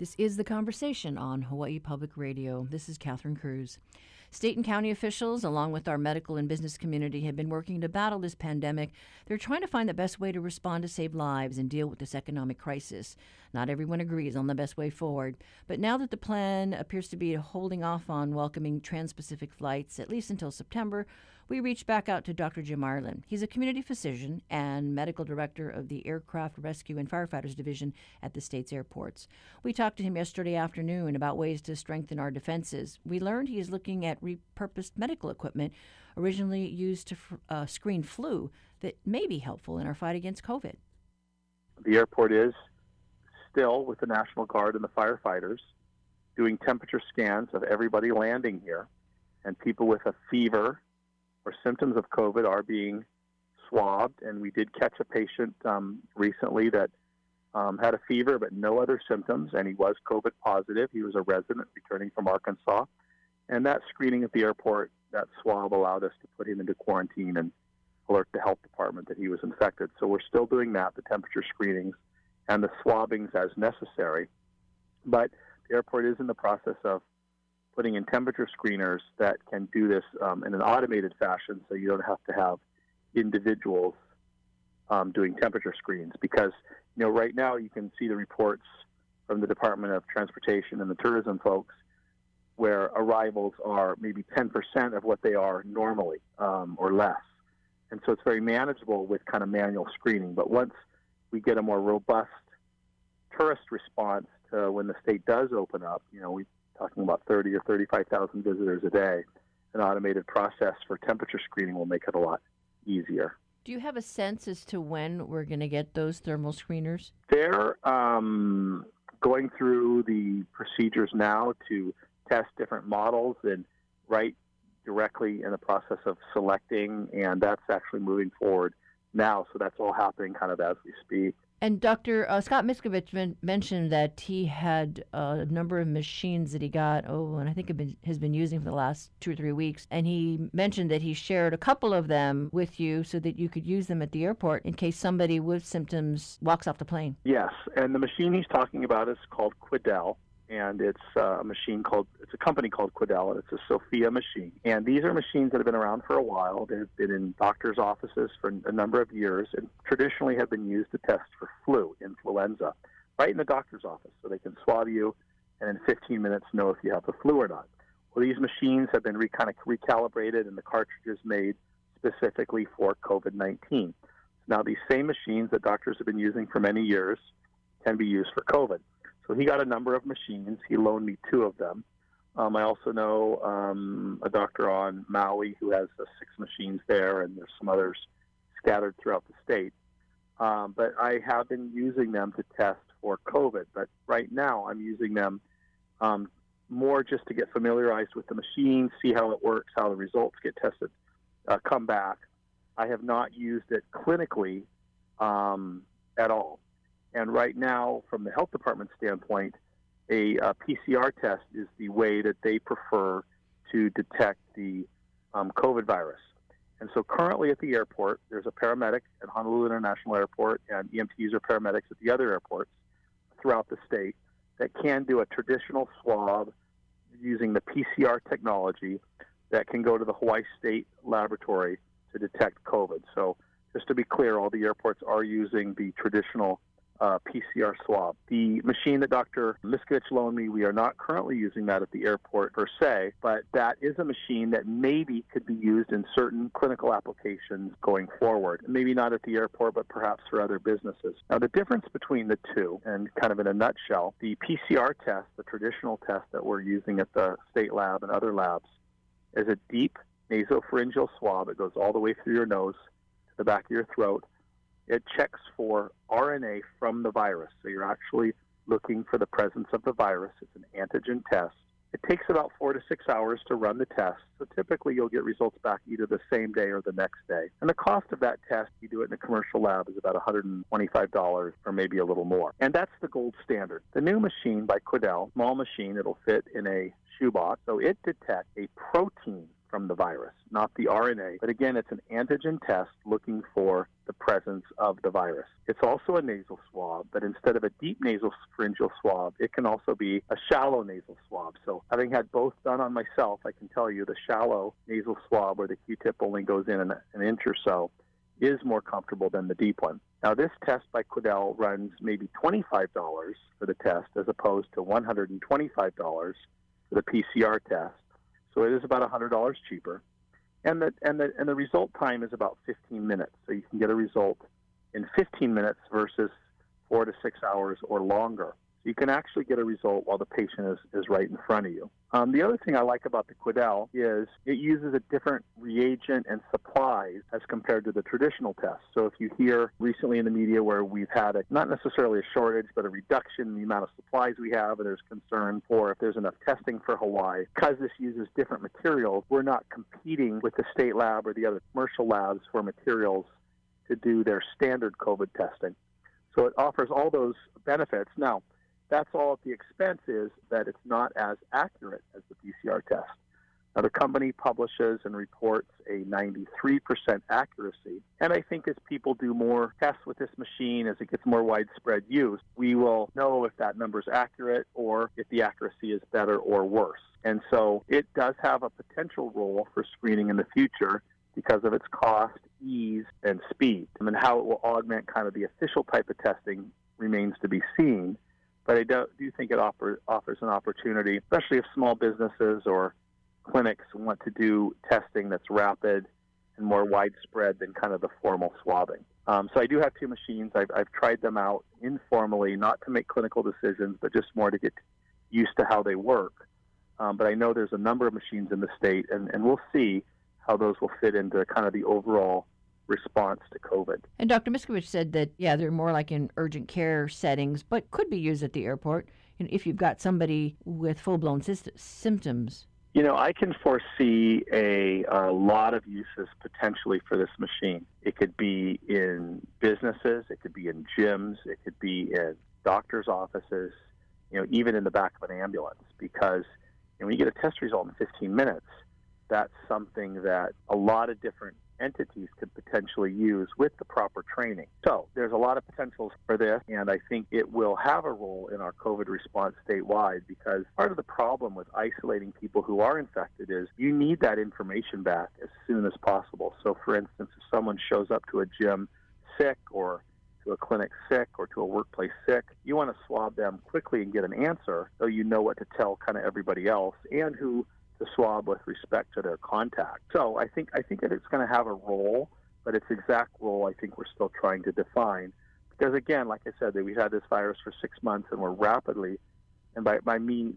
This is The Conversation on Hawaii Public Radio. This is Catherine Cruz. State and county officials, along with our medical and business community, have been working to battle this pandemic. They're trying to find the best way to respond to save lives and deal with this economic crisis. Not everyone agrees on the best way forward, but now that the plan appears to be holding off on welcoming trans-Pacific flights, at least until September, we reached back out to Dr. Jim Ireland. He's a community physician and medical director of the Aircraft Rescue and Firefighters Division at the state's airports. We talked to him yesterday afternoon about ways to strengthen our defenses. We learned he is looking at repurposed medical equipment originally used to screen flu that may be helpful in our fight against COVID. The airport is still with the National Guard and the firefighters doing temperature scans of everybody landing here, and people with a fever or symptoms of COVID are being swabbed. And we did catch a patient recently that had a fever but no other symptoms, and he was COVID positive. He was a resident returning from Arkansas. And that screening at the airport, that swab allowed us to put him into quarantine and alert the health department that he was infected. So we're still doing that, the temperature screenings and the swabbings as necessary. But the airport is in the process of putting in temperature screeners that can do this in an automated fashion, so you don't have to have individuals doing temperature screens. Because, right now you can see the reports from the Department of Transportation and the tourism folks where arrivals are maybe 10% of what they are normally or less. And so it's very manageable with kind of manual screening. But once we get a more robust tourist response to when the state does open up, we're talking about 30 or 35,000 visitors a day, an automated process for temperature screening will make it a lot easier. Do you have a sense as to when we're going to get those thermal screeners? They're going through the procedures now to test different models and right directly in the process of selecting, and that's actually moving forward now. So that's all happening kind of as we speak. And Dr. Scott Miskovich mentioned that he had a number of machines that he got, and I think has been using for the last 2 or 3 weeks. And he mentioned that he shared a couple of them with you so that you could use them at the airport in case somebody with symptoms walks off the plane. Yes, and the machine he's talking about is called Quidel. And it's a company called Quidel, and it's a Sophia machine. And these are machines that have been around for a while. They've been in doctors' offices for a number of years and traditionally have been used to test for influenza, right in the doctor's office. So they can swab you and in 15 minutes know if you have the flu or not. Well, these machines have been recalibrated and the cartridges made specifically for COVID-19. Now, these same machines that doctors have been using for many years can be used for COVID. So he got a number of machines. He loaned me 2 of them. I also know a doctor on Maui who has 6 machines there, and there's some others scattered throughout the state. But I have been using them to test for COVID. But right now I'm using them more just to get familiarized with the machine, see how it works, how the results get tested, come back. I have not used it clinically at all. And right now, from the health department standpoint, a PCR test is the way that they prefer to detect the COVID virus. And so currently at the airport, there's a paramedic at Honolulu International Airport, and EMTs or paramedics at the other airports throughout the state that can do a traditional swab using the PCR technology that can go to the Hawaii State Laboratory to detect COVID. So just to be clear, all the airports are using the traditional PCR swab. The machine that Dr. Miskovich loaned me, we are not currently using that at the airport per se, but that is a machine that maybe could be used in certain clinical applications going forward. Maybe not at the airport, but perhaps for other businesses. Now, the difference between the two, and kind of in a nutshell, the PCR test, the traditional test that we're using at the state lab and other labs, is a deep nasopharyngeal swab. It goes all the way through your nose to the back of your throat. It checks for RNA from the virus. So you're actually looking for the presence of the virus. It's an antigen test. It takes about 4 to 6 hours to run the test. So typically you'll get results back either the same day or the next day. And the cost of that test, you do it in a commercial lab, is about $125 or maybe a little more. And that's the gold standard. The new machine by Quidel, small machine, it'll fit in a shoebox. So it detects a protein from the virus, not the RNA. But again, it's an antigen test looking for the presence of the virus. It's also a nasal swab, but instead of a deep nasal pharyngeal swab, it can also be a shallow nasal swab. So having had both done on myself, I can tell you the shallow nasal swab where the Q-tip only goes in an inch or so is more comfortable than the deep one. Now, this test by Quidel runs maybe $25 for the test as opposed to $125 for the PCR test. So it is about $100 cheaper. And the result time is about 15 minutes. So you can get a result in 15 minutes versus 4 to 6 hours or longer. So you can actually get a result while the patient is right in front of you. The other thing I like about the Quidel is it uses a different reagent and supplies as compared to the traditional tests. So if you hear recently in the media where we've had not necessarily a shortage, but a reduction in the amount of supplies we have, and there's concern for if there's enough testing for Hawaii, because this uses different materials, we're not competing with the state lab or the other commercial labs for materials to do their standard COVID testing. So it offers all those benefits. Now, that's all at the expense is that it's not as accurate as the PCR test. Now, the company publishes and reports a 93% accuracy. And I think as people do more tests with this machine, as it gets more widespread use, we will know if that number is accurate or if the accuracy is better or worse. And so it does have a potential role for screening in the future because of its cost, ease, and speed. I mean, how it will augment kind of the official type of testing remains to be seen. But I do think it offers an opportunity, especially if small businesses or clinics want to do testing that's rapid and more widespread than kind of the formal swabbing. So I do have two machines. I've tried them out informally, not to make clinical decisions, but just more to get used to how they work. But I know there's a number of machines in the state, and we'll see how those will fit into kind of the overall response to COVID. And Dr. Miskovich said that, they're more like in urgent care settings, but could be used at the airport if you've got somebody with full-blown symptoms. You know, I can foresee a lot of uses potentially for this machine. It could be in businesses, it could be in gyms, it could be in doctors' offices, even in the back of an ambulance, because when you get a test result in 15 minutes, that's something that a lot of different entities could potentially use with the proper training. So there's a lot of potentials for this, and I think it will have a role in our COVID response statewide, because part of the problem with isolating people who are infected is you need that information back as soon as possible. So for instance, if someone shows up to a gym sick or to a clinic sick or to a workplace sick, you want to swab them quickly and get an answer so you know what to tell kind of everybody else and who to swab with respect to their contact. So I think that it's going to have a role, but its exact role I think we're still trying to define. Because again, like I said, we've had this virus for 6 months and we're rapidly, and by I mean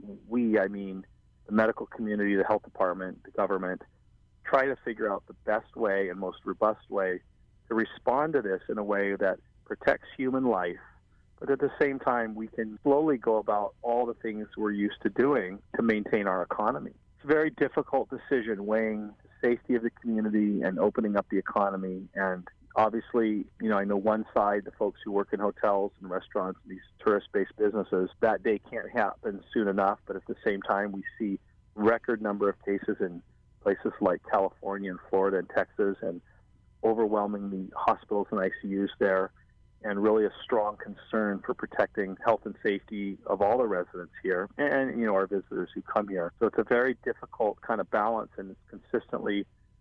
the medical community, the health department, the government, try to figure out the best way and most robust way to respond to this in a way that protects human life, but at the same time we can slowly go about all the things we're used to doing to maintain our economy. It's a very difficult decision weighing the safety of the community and opening up the economy. And obviously, I know one side, the folks who work in hotels and restaurants and these tourist-based businesses, that day can't happen soon enough. But at the same time, we see record number of cases in places like California and Florida and Texas, and overwhelmingly hospitals and ICUs there, and really a strong concern for protecting health and safety of all the residents here and, our visitors who come here. So it's a very difficult kind of balance, and it's consistently,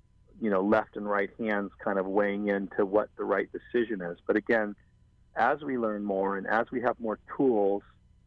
left and right hands kind of weighing into what the right decision is. But again, as we learn more and as we have more tools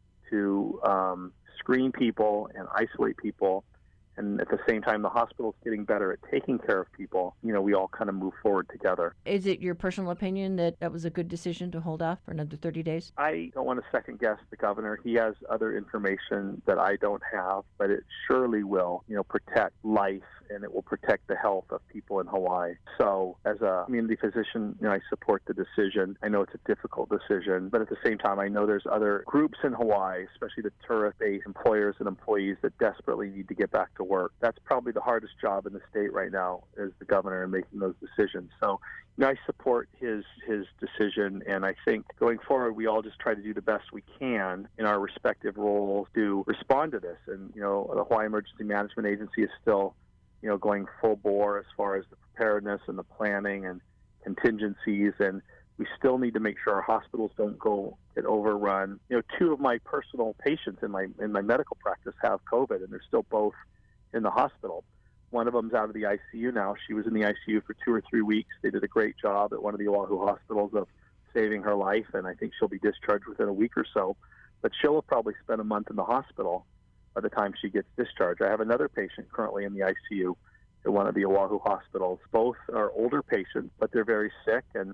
to screen people and isolate people, and at the same time, the hospital's getting better at taking care of people, we all kind of move forward together. Is it your personal opinion that was a good decision to hold off for another 30 days? I don't want to second guess the governor. He has other information that I don't have, but it surely will, protect life, and it will protect the health of people in Hawaii. So as a community physician, I support the decision. I know it's a difficult decision, but at the same time, I know there's other groups in Hawaii, especially the tourist-based employers and employees, that desperately need to get back to work. That's probably the hardest job in the state right now, is the governor in making those decisions. So I support his decision, and I think going forward, we all just try to do the best we can in our respective roles to respond to this. And, the Hawaii Emergency Management Agency is still going full bore as far as the preparedness and the planning and contingencies. And we still need to make sure our hospitals don't get overrun. Two of my personal patients in my medical practice have COVID, and they're still both in the hospital. One of them's out of the ICU now. She was in the ICU for 2 or 3 weeks. They did a great job at one of the Oahu hospitals of saving her life, and I think she'll be discharged within a week or so. But she'll have probably spent a month in the hospital by the time she gets discharged. I have another patient currently in the ICU at one of the Oahu hospitals. Both are older patients, but they're very sick. And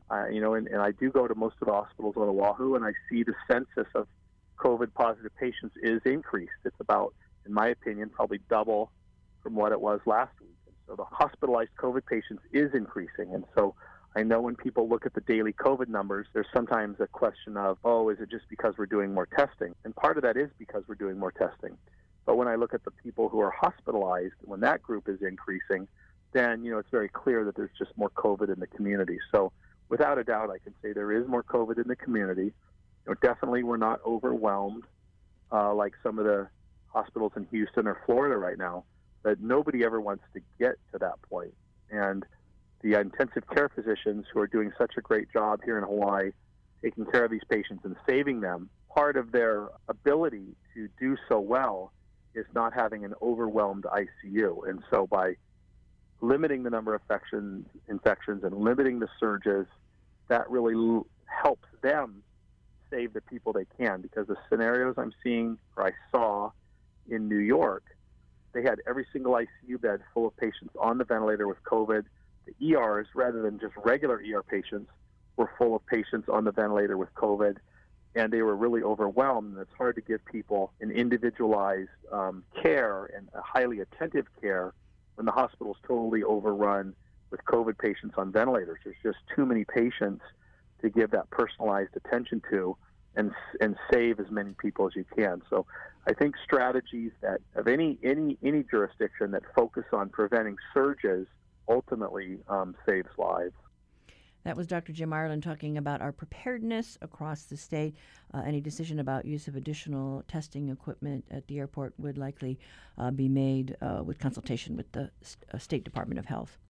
I do go to most of the hospitals on Oahu, and I see the census of COVID-positive patients is increased. It's about, in my opinion, probably double from what it was last week. And so the hospitalized COVID patients is increasing. And so I know when people look at the daily COVID numbers, there's sometimes a question of, is it just because we're doing more testing? And part of that is because we're doing more testing. But when I look at the people who are hospitalized, when that group is increasing, then, it's very clear that there's just more COVID in the community. So without a doubt, I can say there is more COVID in the community. Definitely we're not overwhelmed like some of the hospitals in Houston or Florida right now, but nobody ever wants to get to that point. And the intensive care physicians who are doing such a great job here in Hawaii, taking care of these patients and saving them, part of their ability to do so well is not having an overwhelmed ICU. And so by limiting the number of infections and limiting the surges, that really helps them save the people they can, because the scenarios I'm seeing, or I saw in New York, they had every single ICU bed full of patients on the ventilator with COVID. The ERs, rather than just regular ER patients, were full of patients on the ventilator with COVID, and they were really overwhelmed. And it's hard to give people an individualized care and a highly attentive care when the hospital is totally overrun with COVID patients on ventilators. There's just too many patients to give that personalized attention to and save as many people as you can. So I think strategies that of any jurisdiction that focus on preventing surges ultimately saves lives. That was Dr. Jim Ireland talking about our preparedness across the state. Any decision about use of additional testing equipment at the airport would likely be made with consultation with the State Department of Health.